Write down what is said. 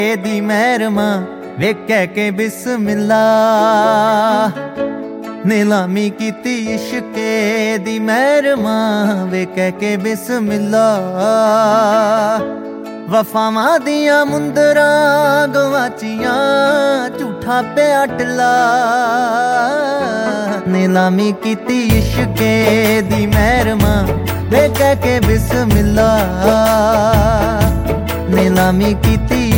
दी मेहरमा वे कह के बिस्मिल्ला नीलामी कीती इश्के दी मेहरमा वे कह के बिस्मिल्ला वफावां दियां मुंदरां गवाचियां झूठा पे अटला नीलामी कीती इश्के दी मेहरमा वे कह के बिस्मिल्ला नीलामी कीती